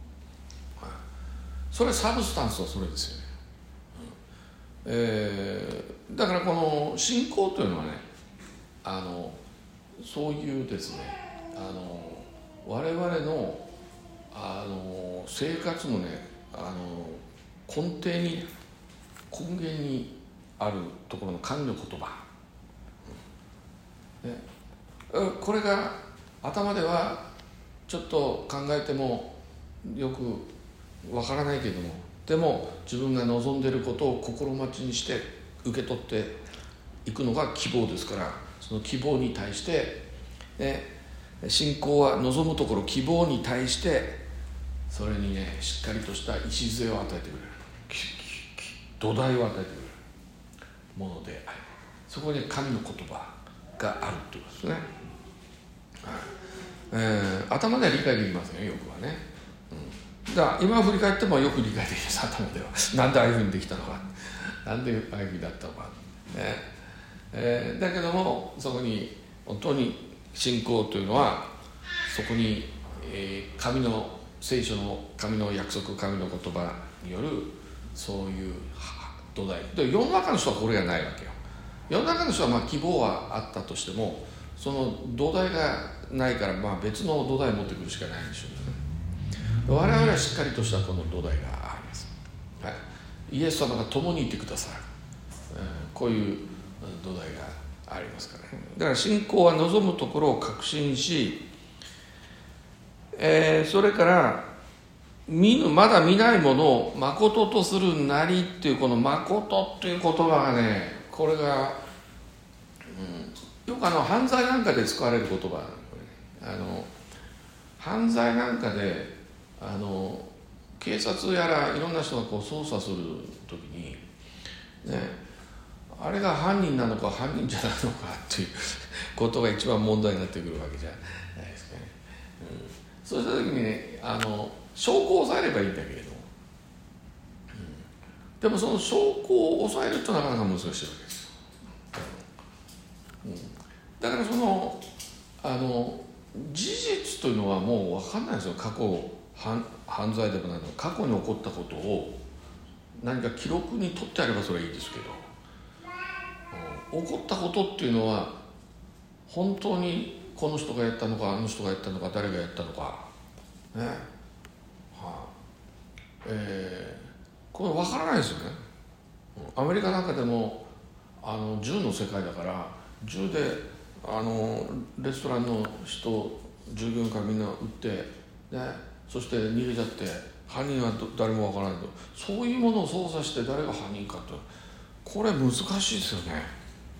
それサブスタンスはそれですよね、うんえー、だからこの信仰というのはね、あのそういうですね、あの我々の、あの生活のね、あの根底に根源にあるところの神の言葉、ね、これが頭ではちょっと考えてもよくわからないけれども、でも自分が望んでいることを心待ちにして受け取っていくのが希望ですから、その希望に対して、ね、信仰は望むところ希望に対してそれにねしっかりとした礎を与えてくれる、土台を与えてくれるものである。そこに神の言葉があるということですね、はいえー、頭では理解できませんよ、よくはね、うん、だから今振り返ってもよく理解できます。頭ではなんでああいうふうにできたのか、なんでああいうふうになったのか、ねえー、だけどもそこに本当に信仰というのはそこに、えー、神の聖書の神の約束、神の言葉によるそういう土台で、世の中の人はこれがないわけよ。世の中の人はまあ希望はあったとしてもその土台がないから、まあ別の土台を持ってくるしかないんでしょうね。我々はしっかりとしたこの土台があります、はい、イエス様が共にいてくださる、えー、こういう土台がありますからね。だから信仰は望むところを確信し、えー、それから見ぬまだ見ないものを誠とするなりっていう、この誠っていう言葉がね、これが、うん、よくあの犯罪なんかで使われる言葉、あの犯罪なんかであの警察やらいろんな人がこう捜査するときにね、あれが犯人なのか犯人じゃないのかっていうことが一番問題になってくるわけじゃないですかね、うん、そうした時にね、あの証拠を抑えればいいんだけれども、うん、 でもその証拠を抑えるとなかなか難しいわけですよ、うん、だからそのあの事実というのはもう分かんないですよ。過去犯犯罪でもないの過去に起こったことを何か記録に取ってあればそれはいいですけど、うん、起こったことっていうのは本当にこの人がやったのかあの人がやったのか誰がやったのかね、はあえー、これ分からないですよね。アメリカなんかでもあの銃の世界だから銃であのレストランの人従業員からみんな撃って、ね、そして逃げちゃって犯人は誰もわからないと、そういうものを操作して誰が犯人かと、これ難しいですよね、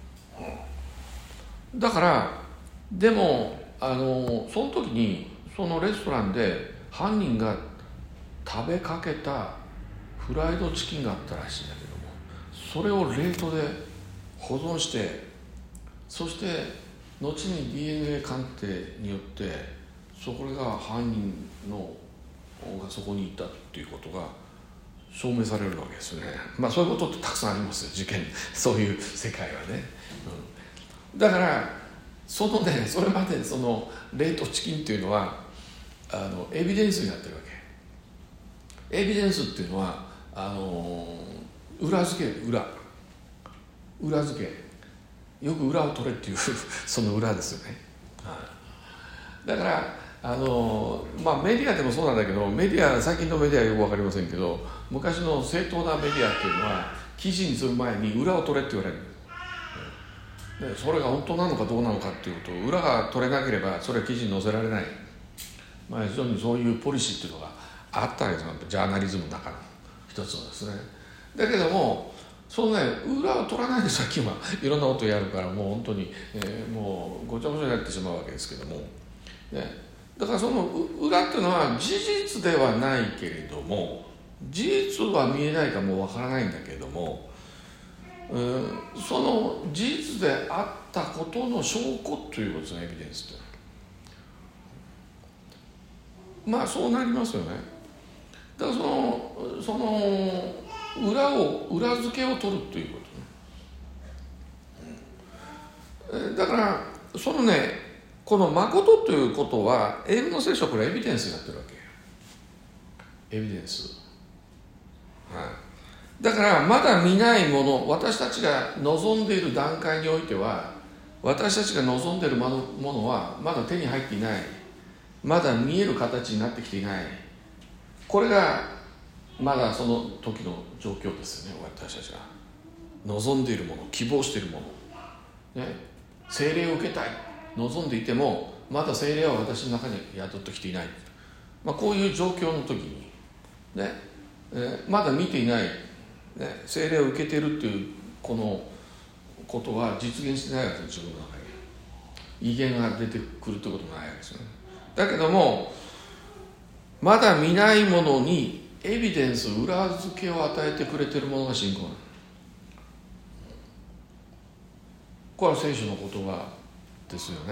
うん、だからでもあのその時にそのレストランで犯人が食べかけたフライドチキンがあったらしいんだけども、それを冷凍で保存して、そして後に ディーエヌエー 鑑定によってそこが犯人のがそこにいたっていうことが証明されるわけですよね。まあそういうことってたくさんありますよ、事件そういう世界はね、うん、だからそのねそれまでその冷凍チキンっていうのはあのエビデンスになってるわけ。エビデンスっていうのはあの裏付け裏裏付けよく裏を取れっていうその裏ですよね、はい、だからあの、まあ、メディアでもそうなんだけど、メディア最近のメディアはよく分かりませんけど、昔の正当なメディアっていうのは記事にする前に裏を取れって言われる。でそれが本当なのかどうなのかっていうと、裏が取れなければそれは記事に載せられない、まあ、非常にそういうポリシーっていうのがあったわけですよ、ジャーナリズムの中の一つのですね。だけどもそのね裏を取らないで最近はいろんなことをやるから、もう本当に、えー、もうごちゃごちゃになってしまうわけですけども、ね、だからその裏っていうのは事実ではないけれども、事実は見えないかもうわからないんだけれども、うん、その事実であったことの証拠ということですね、エビデンスって。まあそうなりますよね。だからそのその裏を裏付けを取るということね、うん、だからそのねこの誠ということは英語の聖書はこれエビデンスになってるわけ。エビデンス、はい、だからまだ見ないもの、私たちが望んでいる段階においては、私たちが望んでいるものはまだ手に入っていない、まだ見える形になってきていない、これがまだその時の状況ですよね。私たちが望んでいるもの、希望しているもの、ね、聖霊を受けたい望んでいてもまだ聖霊は私の中に宿ってきていない、まあ、こういう状況の時に、ねえー、まだ見ていない、ね、聖霊を受けているっていうこのことは実現してないわけです。自分の中に威厳が出てくるということもないわけですよね。だけどもまだ見ないものにエビデンス、裏付けを与えてくれているものが信仰なの。これは聖書の言葉ですよね。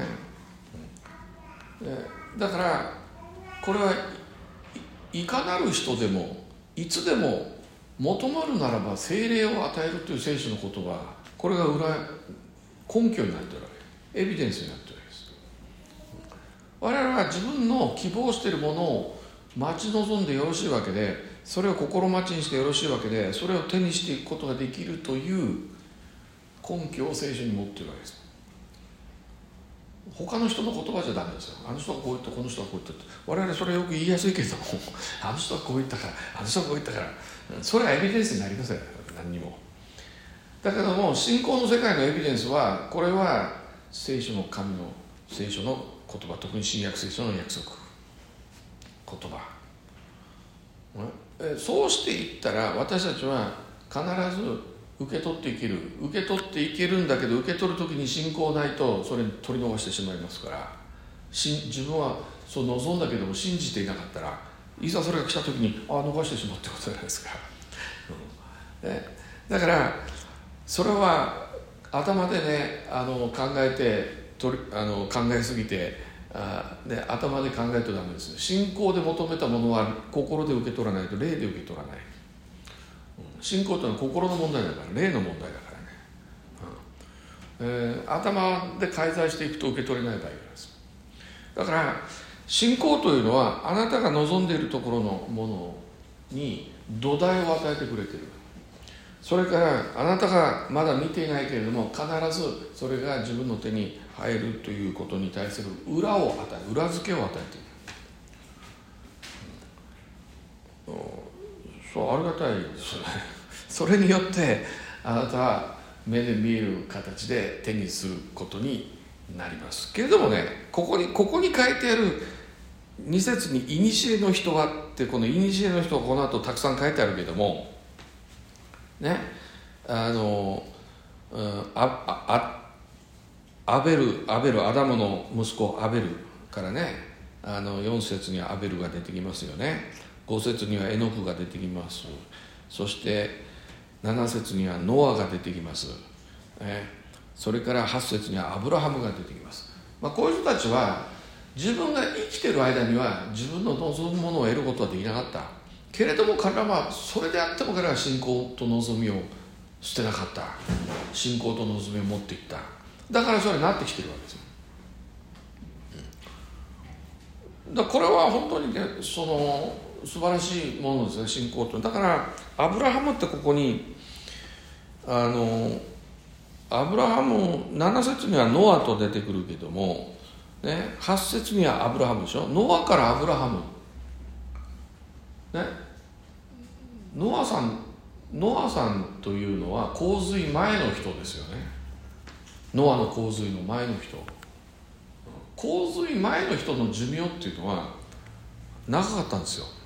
だからこれはいかなる人でもいつでも求まるならば聖霊を与えるという聖書の言葉、これが裏根拠になっているわけ、エビデンスになっているわけです。我々は自分の希望しているものを待ち望んでよろしいわけで、それを心待ちにしてよろしいわけで、それを手にしていくことができるという根拠を聖書に持っているわけです。他の人の言葉じゃダメですよ。あの人はこう言った、この人はこう言ったって、我々それよく言いやすいけれども、あの人はこう言ったから、あの人はこう言ったから、それはエビデンスになりません、何にも。だけども信仰の世界のエビデンスは、これは聖書の神の聖書の言葉、特に新約聖書の約束言葉、そうしていったら私たちは必ず受け取っていける。受け取っていけるんだけど、受け取るときに信仰ないとそれに取り逃してしまいますから、自分はそう望んだけども信じていなかったら、いざそれが来たときにああ逃してしまうってことじゃないですか、うんね、だからそれは頭でねあの考えて取りあの考えすぎてあで頭で考えてダメです。信仰で求めたものは心で受け取らないと霊で受け取らない。 信仰というのは心の問題だから霊の問題だからね、うんえー、頭で介在していくと受け取れない場合があります。だから信仰というのはあなたが望んでいるところのものに土台を与えてくれている。それからあなたがまだ見ていないけれども必ずそれが自分の手に入るということに対する裏を与え裏付けを与えている。そうありがたいですね。それによってあなたは目で見える形で手にすることになりますけれどもね、ここにここに書いてあるに節に古の人はって、この古の人はこの後たくさん書いてあるけどもね、あの、うん、ああアベルアベルアダムの息子アベルからね、あのよん節にはアベルが出てきますよね。ご節にはエノクが出てきます。そしてなな節にはノアが出てきます、ね、それからはち節にはアブラハムが出てきます、まあ、こういう人たちは自分が生きている間には自分の望むものを得ることはできなかったけれども、彼らはそれであっても彼らは信仰と望みを捨てなかった。信仰と望みを持っていった。だからそれになってきてるわけですよ。だからこれは本当にね、その素晴らしいものですね、信仰と。だからアブラハムってここにあのアブラハムなな節にはノアと出てくるけども、ね、はち節にはアブラハムでしょ。ノアからアブラハム、ね、ノアさんノアさんというのは洪水前の人ですよね。ノアの洪水の前の人、洪水前の人の寿命っていうのは長かったんですよ。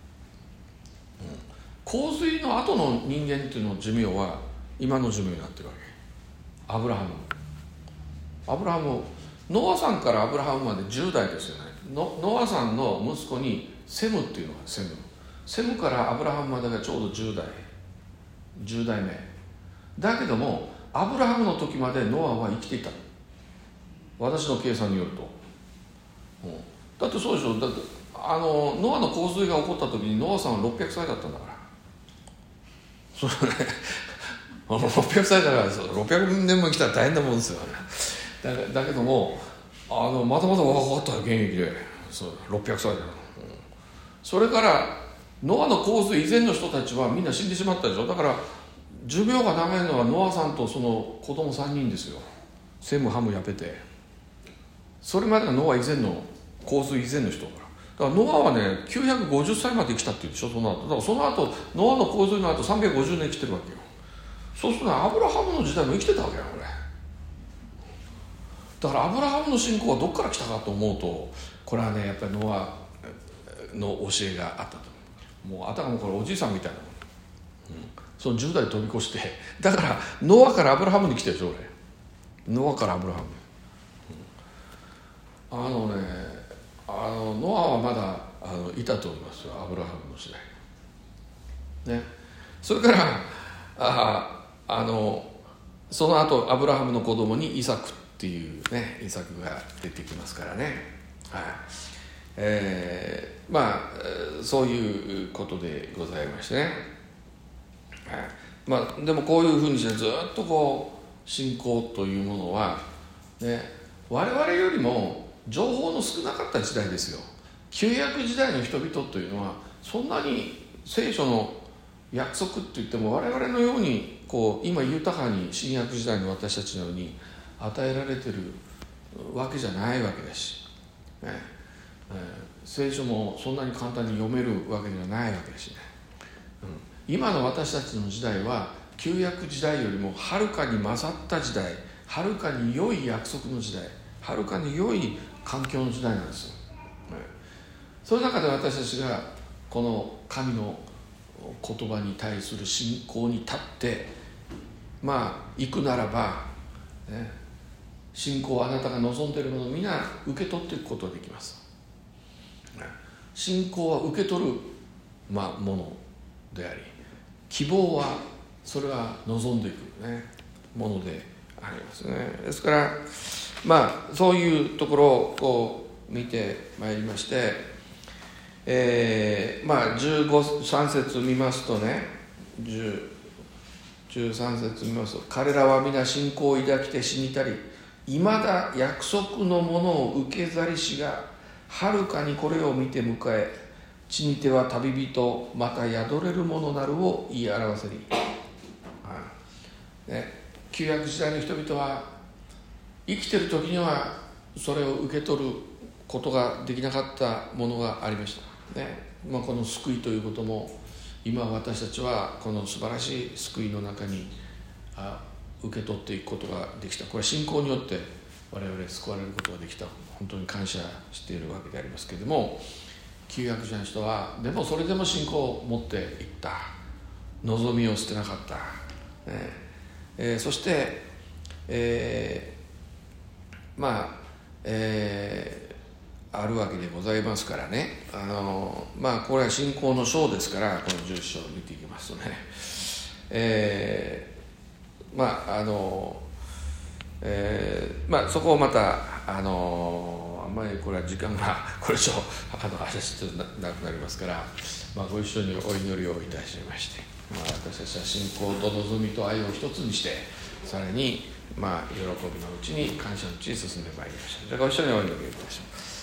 洪水の後の人間っていうの寿命は今の寿命になってるわけ。アブラハムアブラハムノアさんからアブラハムまでじゅう代ですよね。ノノアさんの息子にセムっていうのがセムセムからアブラハムまでがちょうどじゅう代じゅう代目だけども、アブラハムの時までノアは生きていた。私の計算によると、うん、だってそうでしょ。だってあのノアの洪水が起こった時にノアさんはろっぴゃくさいだったんだから。そうねあのろっぴゃくさいだからろっぴゃくねんも生きたら大変なもんですよね。だ, だけどもあのまだまだ若かったよ、現役で。そうろっぴゃくさいだよ、うん、それからノアの洪水以前の人たちはみんな死んでしまったでしょ。だから寿命が長いのはノアさんとその子供さんにんですよ。セムハムヤペテ、それまでがノア以前の洪水以前の人だから。だからノアはねきゅうひゃくごじゅっさいまで生きたっていうでしょ。その後だからその後ノアの洪水の後さんびゃくごじゅうねん生きてるわけよ。そうするとね、アブラハムの時代も生きてたわけよこれ。だからアブラハムの信仰はどっから来たかと思うと、これはねやっぱりノアの教えがあったと。もうあたかもこれおじいさんみたいなもん、うん、そのじゅう代飛び越して、だからノアからアブラハムに来てるでしょ俺。ノアからアブラハム、うん、あのねあのノアはまだあのいたと思いますよ、アブラハムの時代ね。それからああのその後アブラハムの子供にイサクっていうね、イサクが出てきますからね、はい、えー、まあそういうことでございましてね、はい、まあでもこういうふうにしてずっとこう信仰というものはね、我々よりも情報の少なかった時代ですよ。旧約時代の人々というのはそんなに聖書の約束って言っても我々のようにこう今豊かに新約時代の私たちのように与えられてるわけじゃないわけだし、ねえー、聖書もそんなに簡単に読めるわけではないわけだしね、うん、今の私たちの時代は旧約時代よりもはるかに勝った時代、はるかに良い約束の時代、はるかに良い環境の時代なんですよ、ね、その中で私たちがこの神の言葉に対する信仰に立ってまあ行くならば、ね、信仰をあなたが望んでいるものを皆受け取っていくことができます。信仰は受け取る、まあ、ものであり、希望はそれは望んでいく、ね、ものでありますね。ですからまあそういうところをこう見てまいりまして、えー、まあじゅうご、さん節見ますとね、 じゅう、じゅうさん節見ますと、彼らは皆信仰を抱きて死にたり、いまだ約束のものを受け去りしがはるかにこれを見て迎え、地にては旅人また宿れるものなるを言い表せり、はいね、旧約時代の人々は生きてる時にはそれを受け取ることができなかったものがありました、ねまあ、この救いということも今私たちはこの素晴らしい救いの中にあ受け取っていくことができた。これは信仰によって我々救われることができた。本当に感謝しているわけでありますけれども、旧約時代の人はでもそれでも信仰を持っていった。望みを捨てなかった、ねえー、そして、えー、まあ、えーあるわけでございますからね。あのまあこれは信仰の章ですから、このじゅう章を見ていきますとね、えー、まああの、えー、まあそこをまたあのあんまりこれは時間がこれ以上あの話してなくなりますから、まあ、ご一緒にお祈りをいたしまして、まあ、私たちは信仰と望みと愛を一つにして、さらにまあ喜びのうちに感謝のうちに進んでまいりましょう。じゃあご一緒にお祈りをいたします。